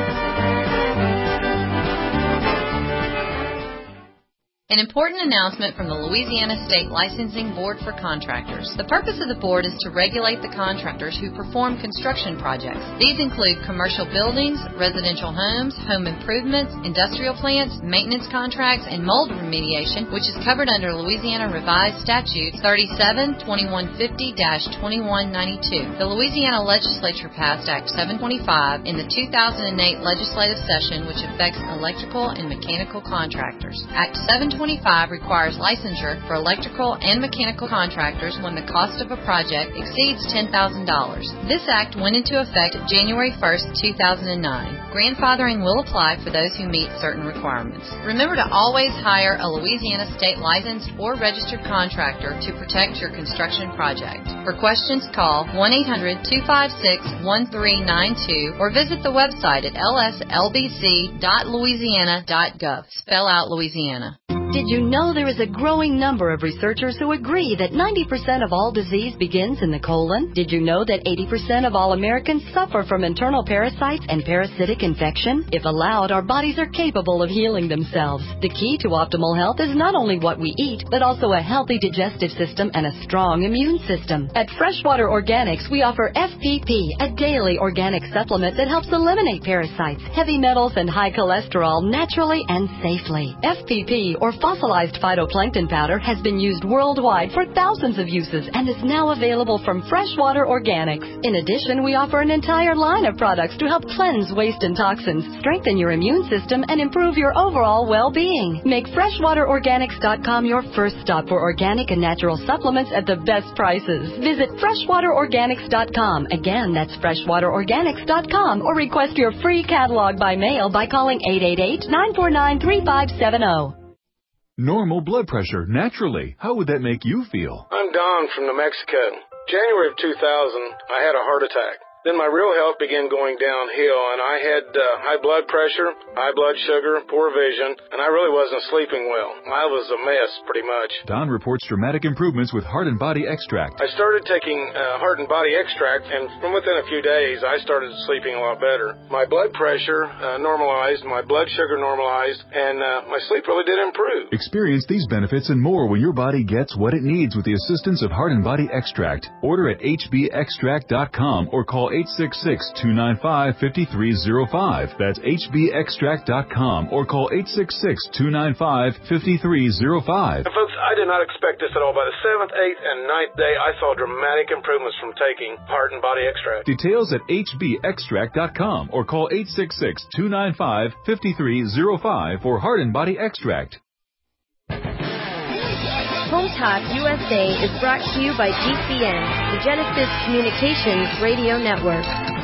An important announcement from the Louisiana State Licensing Board for Contractors. The purpose of the board is to regulate the contractors who perform construction projects. These include commercial buildings, residential homes, home improvements, industrial plants, maintenance contracts, and mold remediation, which is covered under Louisiana Revised Statutes thirty-seven twenty-one fifty dash twenty-one ninety-two. The Louisiana Legislature passed Act seven twenty-five in the two thousand eight legislative session, which affects electrical and mechanical contractors. Act seven twenty-five requires licensure for electrical and mechanical contractors when the cost of a project exceeds ten thousand dollars. This act went into effect January first, two thousand nine. Grandfathering will apply for those who meet certain requirements. Remember to always hire a Louisiana state licensed or registered contractor to protect your construction project. For questions, call one eight hundred two five six one three nine two or visit the website at l s l b c dot louisiana dot gov. Spell out Louisiana. Did you know there is a growing number of researchers who agree that ninety percent of all disease begins in the colon? Did you know that eighty percent of all Americans suffer from internal parasites and parasitic infection? If allowed, our bodies are capable of healing themselves. The key to optimal health is not only what we eat, but also a healthy digestive system and a strong immune system. At Freshwater Organics, we offer F P P, a daily organic supplement that helps eliminate parasites, heavy metals, and high cholesterol naturally and safely. F P P, or fossilized phytoplankton powder, has been used worldwide for thousands of uses and is now available from Freshwater Organics. In addition, we offer an entire line of products to help cleanse waste and toxins, strengthen your immune system, and improve your overall well-being. Make freshwater organics dot com your first stop for organic and natural supplements at the best prices. Visit freshwater organics dot com. Again, that's freshwater organics dot com, or request your free catalog by mail by calling eight eight eight, nine four nine, three five seven zero. Normal blood pressure, naturally. How would that make you feel? I'm Don from New Mexico. January of two thousand, I had a heart attack. Then my real health began going downhill, and I had uh, high blood pressure, high blood sugar, poor vision, and I really wasn't sleeping well. I was a mess, pretty much. Don reports dramatic improvements with Heart and Body Extract. I started taking uh, Heart and Body Extract, and from within a few days, I started sleeping a lot better. My blood pressure uh, normalized, my blood sugar normalized, and uh, my sleep really did improve. Experience these benefits and more when your body gets what it needs with the assistance of Heart and Body Extract. Order at h b extract dot com or call eight six six, two nine five, five three zero five. That's h b extract dot com or call eight six six, two nine five, five three zero five. And folks, I did not expect this at all. By the seventh, eighth, and ninth day, I saw dramatic improvements from taking Heart and Body Extract. Details at h b extract dot com or call eight six six, two nine five, five three zero five for Heart and Body Extract. Home Talk U S A is brought to you by G C N, the Genesis Communications Radio Network.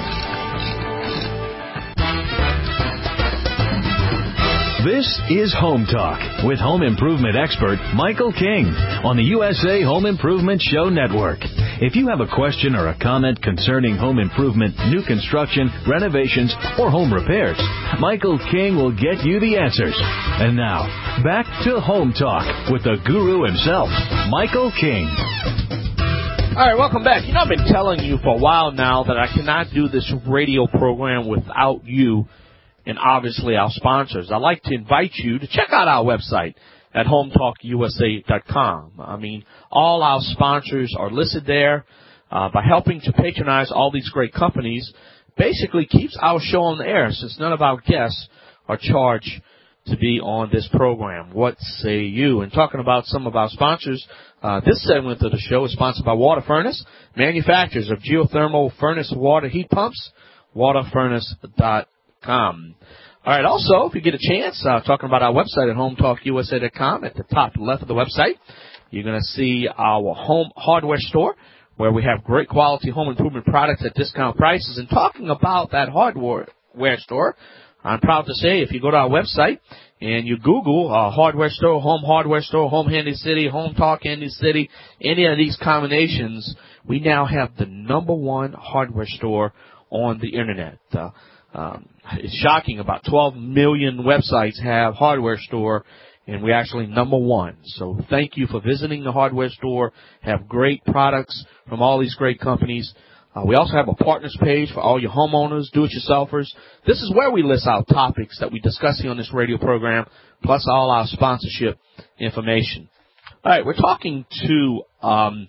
This is Home Talk with home improvement expert Michael King on the U S A Home Improvement Show Network. If you have a question or a comment concerning home improvement, new construction, renovations, or home repairs, Michael King will get you the answers. And now, back to Home Talk with the guru himself, Michael King. All right, welcome back. You know, I've been telling you for a while now that I cannot do this radio program without you and obviously our sponsors. I'd like to invite you to check out our website at home talk u s a dot com. I mean, all our sponsors are listed there. Uh, by helping to patronize all these great companies, basically keeps our show on the air, since none of our guests are charged to be on this program. What say you? And talking about some of our sponsors, uh, this segment of the show is sponsored by Water Furnace, manufacturers of geothermal furnace water heat pumps, water furnace dot com. All right, also, if you get a chance, uh, talking about our website at home talk u s a dot com, at the top left of the website, you're going to see our home hardware store, where we have great quality home improvement products at discount prices. And talking about that hardware store, I'm proud to say if you go to our website and you Google uh, hardware store, home hardware store, home Handy City, home talk Handy City, any of these combinations, we now have the number one hardware store on the Internet. Uh, um, it's shocking. About twelve million websites have hardware store, and we're actually number one. So thank you for visiting the hardware store. Have great products from all these great companies. Uh, we also have a partners page for all your homeowners, do-it-yourselfers. This is where we list our topics that we discuss here on this radio program, plus all our sponsorship information. All right, we're talking to um,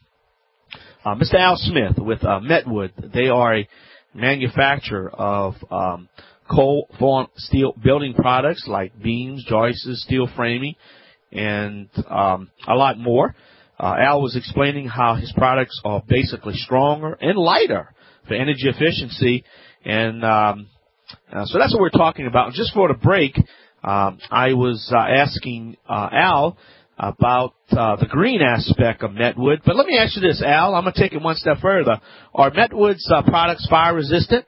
uh, Mister Al Smith with uh, Metwood. They are a manufacturer of um, cold form steel building products like beams, joists, steel framing, and um, a lot more. Uh, Al was explaining how his products are basically stronger and lighter for energy efficiency, and um, uh, so that's what we're talking about. Just for the break, um, I was uh, asking uh, Al about uh, the green aspect of Metwood. But let me ask you this, Al. I'm going to take it one step further. Are Metwood's uh, products fire resistant?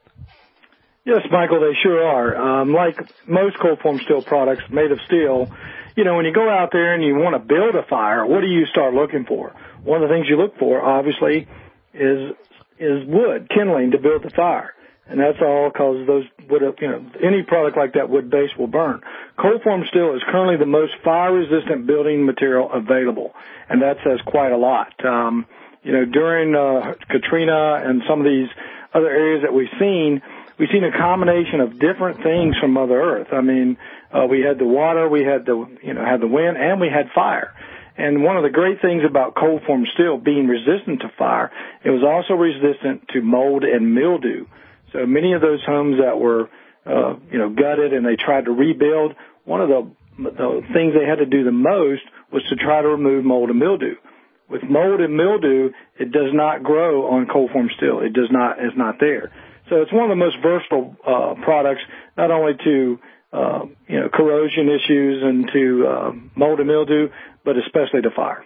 Yes, Michael, they sure are. Um, like most cold-form steel products made of steel, you know, when you go out there and you want to build a fire, what do you start looking for? One of the things you look for, obviously, is is wood, kindling to build the fire. And that's all because those wood, you know, any product like that wood base will burn. Cold-form steel is currently the most fire-resistant building material available, and that says quite a lot. Um, you know, during uh, Katrina and some of these other areas that we've seen, we've seen a combination of different things from Mother Earth. I mean, uh, we had the water, we had the, you know, had the wind, and we had fire. And one of the great things about cold form steel being resistant to fire, it was also resistant to mold and mildew. So many of those homes that were, uh, you know, gutted and they tried to rebuild, one of the, the things they had to do the most was to try to remove mold and mildew. With mold and mildew, it does not grow on cold form steel. It does not, is not there. So it's one of the most versatile uh, products, not only to uh, you know corrosion issues and to uh, mold and mildew, but especially to fire.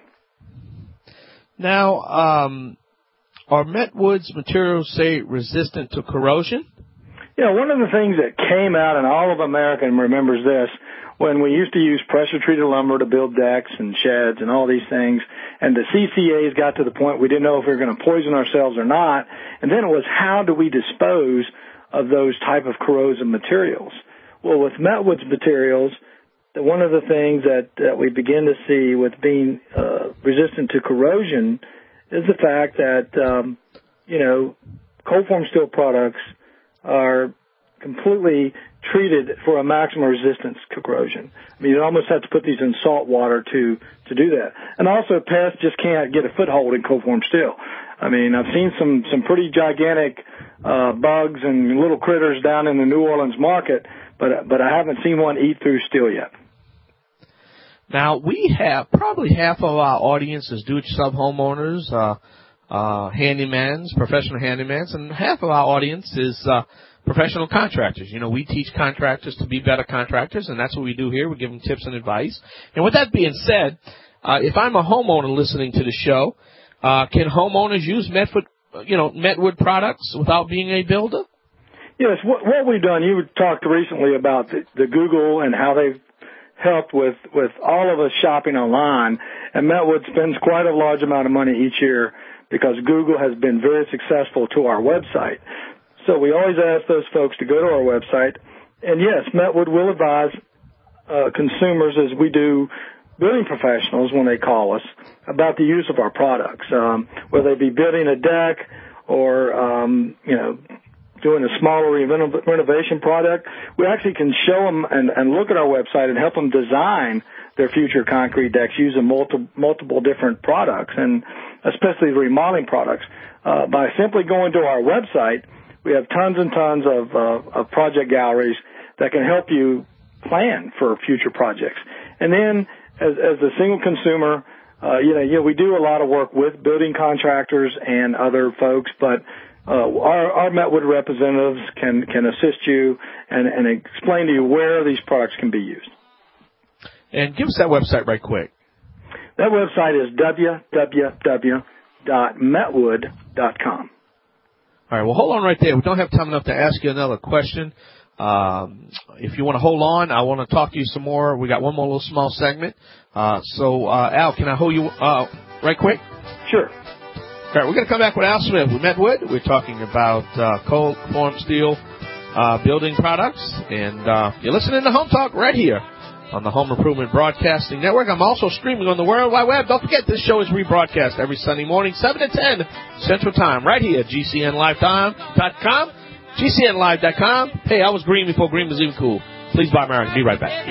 Now, um, are Metwood's materials, say, resistant to corrosion? Yeah, one of the things that came out, and all of America remembers this, when we used to use pressure-treated lumber to build decks and sheds and all these things, and the C C As got to the point we didn't know if we were going to poison ourselves or not, and then it was how do we dispose of those type of corrosive materials? Well, with Metwood's materials, one of the things that, that we begin to see with being uh, resistant to corrosion is the fact that, um, you know, cold-form steel products are completely treated for a maximum resistance to corrosion. I mean, you almost have to put these in salt water to, to do that. And also, pests just can't get a foothold in cold-form steel. I mean, I've seen some, some pretty gigantic uh, bugs and little critters down in the New Orleans market, but, but I haven't seen one eat through steel yet. Now, we have probably half of our audience is do-it-yourself homeowners, uh, uh, handymans, professional handymans, and half of our audience is uh, professional contractors. You know, we teach contractors to be better contractors, and that's what we do here. We give them tips and advice. And with that being said, uh, if I'm a homeowner listening to the show, uh, can homeowners use Metwood, you know, Metwood products without being a builder? Yes, what, what we've done, you talked recently about the, the Google and how they've helped with, with all of us shopping online, and Metwood spends quite a large amount of money each year because Google has been very successful to our website. So we always ask those folks to go to our website, and yes, Metwood will advise uh, consumers, as we do building professionals when they call us, about the use of our products, um, whether they be building a deck or, um, you know, doing a smaller renovation product. We actually can show them and, and look at our website and help them design their future concrete decks using multiple, multiple different products, and especially remodeling products. Uh, by simply going to our website, we have tons and tons of, uh, of project galleries that can help you plan for future projects. And then, as, as a single consumer, uh, you know, you know, we do a lot of work with building contractors and other folks, but Uh, our, our Metwood representatives can, can assist you and, and explain to you where these products can be used. And give us that website right quick. That website is w w w dot metwood dot com. All right, well, hold on right there. We don't have time enough to ask you another question. Um, if you want to hold on, I want to talk to you some more. We got one more little small segment. Uh, so, uh, Al, can I hold you uh, right quick? Sure. All right, we're going to come back with Al Smith with Metwood. We're talking about uh, cold form steel uh, building products, and uh, you're listening to Home Talk right here on the Home Improvement Broadcasting Network. I'm also streaming on the World Wide Web. Don't forget, this show is rebroadcast every Sunday morning, seven to ten Central Time, right here at G C N live dot com. G C N live dot com. Hey, I was green before green was even cool. Please buy American. Be right back.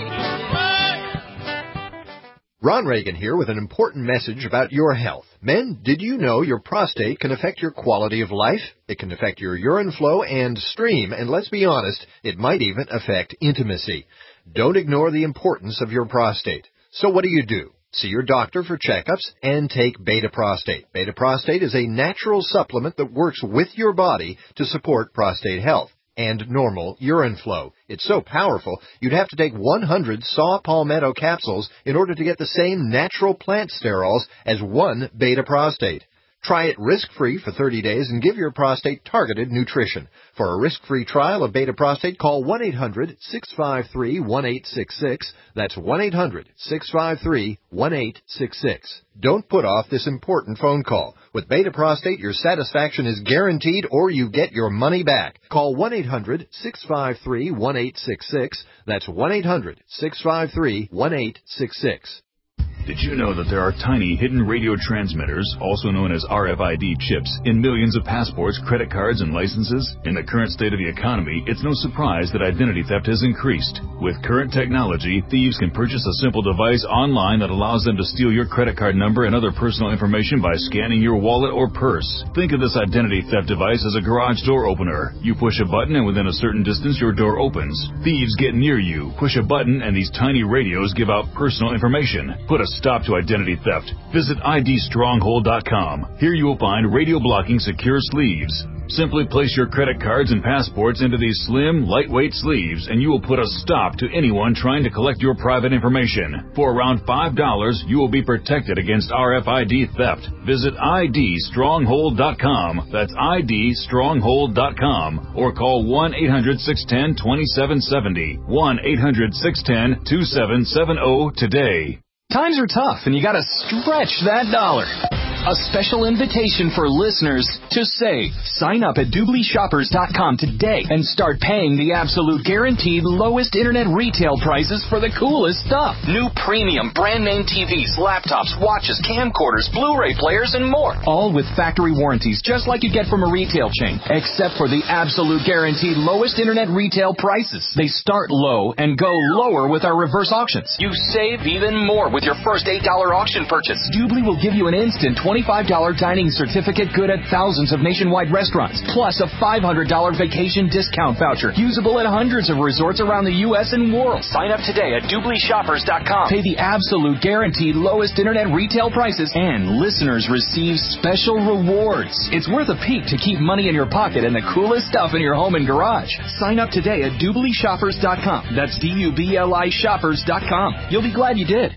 Ron Reagan here with an important message about your health. Men, did you know your prostate can affect your quality of life? It can affect your urine flow and stream, and let's be honest, it might even affect intimacy. Don't ignore the importance of your prostate. So what do you do? See your doctor for checkups and take Beta Prostate. Beta Prostate is a natural supplement that works with your body to support prostate health and normal urine flow. It's so powerful, you'd have to take one hundred saw palmetto capsules in order to get the same natural plant sterols as one Beta Prostate. Try it risk-free for thirty days and give your prostate targeted nutrition. For a risk-free trial of Beta Prostate, call one eight hundred six five three one eight six six. That's one eight hundred six five three one eight six six. Don't put off this important phone call. With Beta Prostate, your satisfaction is guaranteed or you get your money back. Call one eight hundred six five three one eight six six. That's one eight hundred six five three one eight six six. Did you know that there are tiny hidden radio transmitters, also known as R F I D chips, in millions of passports, credit cards, and licenses? In the current state of the economy, it's no surprise that identity theft has increased. With current technology, thieves can purchase a simple device online that allows them to steal your credit card number and other personal information by scanning your wallet or purse. Think of this identity theft device as a garage door opener. You push a button and within a certain distance your door opens. Thieves get near you, push a button, and these tiny radios give out personal information. Put a stop to identity theft. Visit I D stronghold dot com. Here you will find radio blocking secure sleeves. Simply place your credit cards and passports into these slim, lightweight sleeves, and you will put a stop to anyone trying to collect your private information. For around five dollars, you will be protected against R F I D theft. Visit I D stronghold dot com. That's I D stronghold dot com. Or call one eight hundred six one zero two seven seven zero. one eight hundred six one zero two seven seven zero today. Times are tough, and you gotta stretch that dollar. A special invitation for listeners to save. Sign up at Doobly Shoppers dot com today and start paying the absolute guaranteed lowest internet retail prices for the coolest stuff. New premium brand name T Vs, laptops, watches, camcorders, Blu-ray players, and more. All with factory warranties, just like you get from a retail chain, except for the absolute guaranteed lowest internet retail prices. They start low and go lower with our reverse auctions. You save even more with your first eight dollar auction purchase. Doobly will give you an instant twenty-five dollar dining certificate good at thousands of nationwide restaurants, plus a five hundred dollar vacation discount voucher, usable at hundreds of resorts around the U S and world. Sign up today at Doobly Shoppers dot com. Pay the absolute guaranteed lowest internet retail prices, and listeners receive special rewards. It's worth a peek to keep money in your pocket and the coolest stuff in your home and garage. Sign up today at Doobly Shoppers dot com. That's D U B L I Shoppers dot com. You'll be glad you did.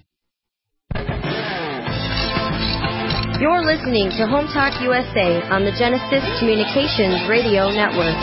You're listening to Home Talk U S A on the Genesis Communications Radio Network.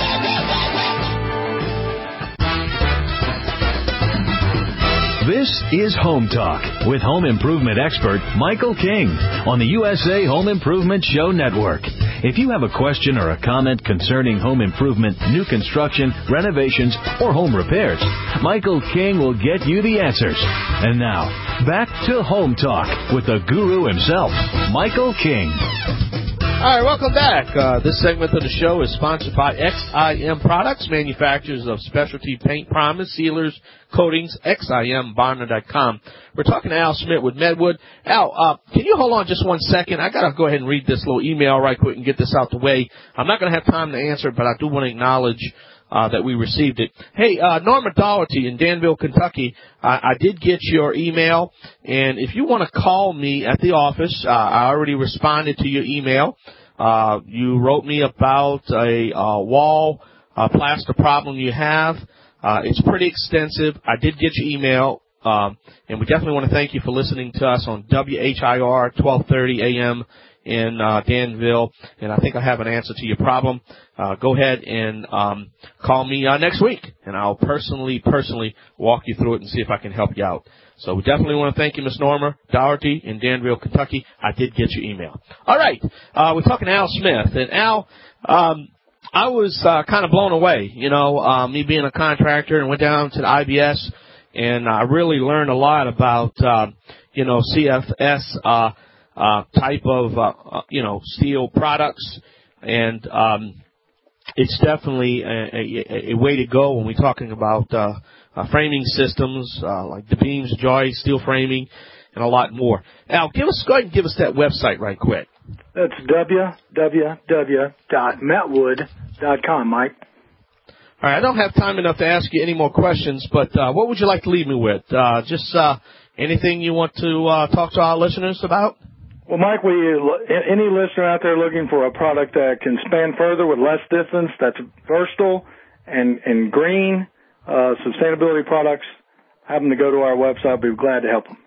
This is Home Talk with home improvement expert Michael King on the U S A Home Improvement Show Network. If you have a question or a comment concerning home improvement, new construction, renovations, or home repairs, Michael King will get you the answers. And now, back to Home Talk with the guru himself, Michael King. All right, welcome back. Uh, this segment of the show is sponsored by X I M Products, manufacturers of specialty paint primers, sealers, coatings, X I M Barner dot com. We're talking to Al Schmidt with Medwood. Al, uh, can you hold on just one second? I got to go ahead and read this little email right quick and get this out the way. I'm not going to have time to answer it, but I do want to acknowledge uh, that we received it. Hey, uh, Norma Doherty in Danville, Kentucky, I, I did get your email, and if you want to call me at the office, uh, I already responded to your email. Uh, you wrote me about a uh, wall uh, plaster problem you have. Uh, it's pretty extensive. I did get your email, um, and we definitely want to thank you for listening to us on W H I R twelve thirty A M in uh, Danville, and I think I have an answer to your problem. Uh, go ahead and um, call me uh, next week, and I'll personally, personally walk you through it and see if I can help you out. So we definitely want to thank you, Miss Norma Doherty in Danville, Kentucky. I did get your email. All right, uh, we're talking to Al Smith, and Al, um, I was uh, kind of blown away, you know, uh, me being a contractor, and went down to the I B S, and I really learned a lot about, uh, you know, C F S uh, uh, type of, uh, uh, you know, steel products, and um, it's definitely a, a, a way to go when we're talking about uh, uh, framing systems uh, like the beams, joists, steel framing, and a lot more. Al, give us go ahead and give us that website right quick. That's w w w dot metwood dot com, Mike. All right, I don't have time enough to ask you any more questions, but uh, what would you like to leave me with? Uh, just uh, anything you want to uh, talk to our listeners about? Well, Mike, we any listener out there looking for a product that can span further with less distance, that's versatile and, and green, uh, sustainability products, have them to go to our website. We'd be glad to help them.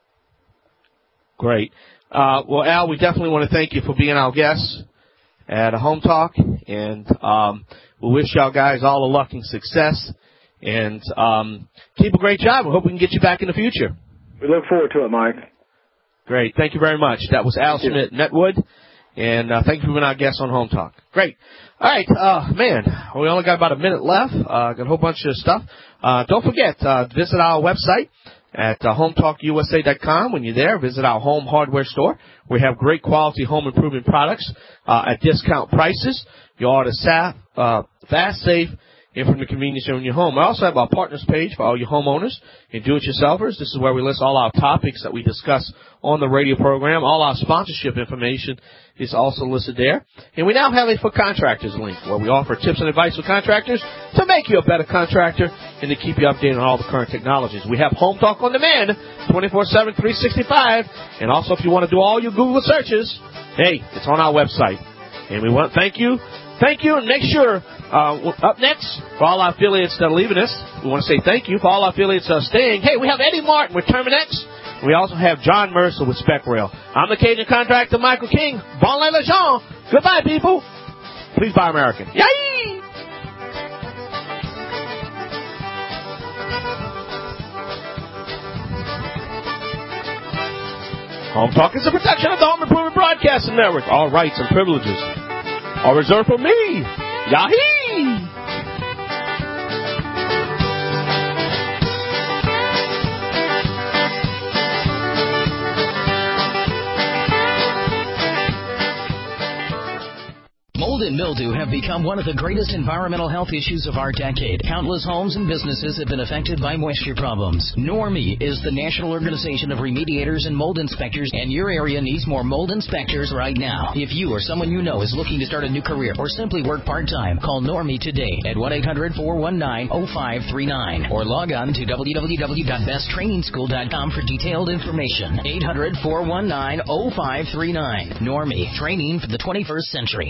Great. Uh, well, Al, we definitely want to thank you for being our guest at a Home Talk, and um, we wish y'all guys all the luck and success, and um, keep a great job. We hope we can get you back in the future. We look forward to it, Mike. Great. Thank you very much. That was Al Schmidt, Netwood, and uh, thank you for being our guest on Home Talk. Great. All right, uh, man, we only got about a minute left. Uh, got a whole bunch of stuff. Uh, don't forget, uh, visit our website at uh, home talk u s a dot com. When you're there, visit our home hardware store. We have great quality home improvement products uh, at discount prices. You order sa- uh, fast, safe, and from the convenience of your home. I also have our partners page for all your homeowners and do-it-yourselfers. This is where we list all our topics that we discuss on the radio program. All our sponsorship information is also listed there. And we now have a For Contractors link where we offer tips and advice for contractors to make you a better contractor and to keep you updated on all the current technologies. We have Home Talk on Demand twenty-four seven, three sixty-five. And also if you want to do all your Google searches, hey, it's on our website. And we want to thank you. Thank you, and make sure, uh, up next, for all our affiliates that are leaving us, we want to say thank you. For all our affiliates that are staying, hey, we have Eddie Martin with Terminex. We also have John Mercer with Spec Rail. I'm the Cajun contractor, Michael King. Bon les gens. Goodbye, people. Please buy American. Yay! Home Talk is a production of the Home Improvement Broadcasting Network. All rights and privileges are reserved for me. Yahee! Mold and mildew have become one of the greatest environmental health issues of our decade. Countless homes and businesses have been affected by moisture problems. Normie is the national organization of remediators and mold inspectors, and your area needs more mold inspectors right now. If you or someone you know is looking to start a new career or simply work part-time, call Normie today at one eight hundred, four one nine, oh five three nine or log on to w w w dot best training school dot com for detailed information. eight hundred, four one nine, oh five three nine. Normie, training for the twenty-first century.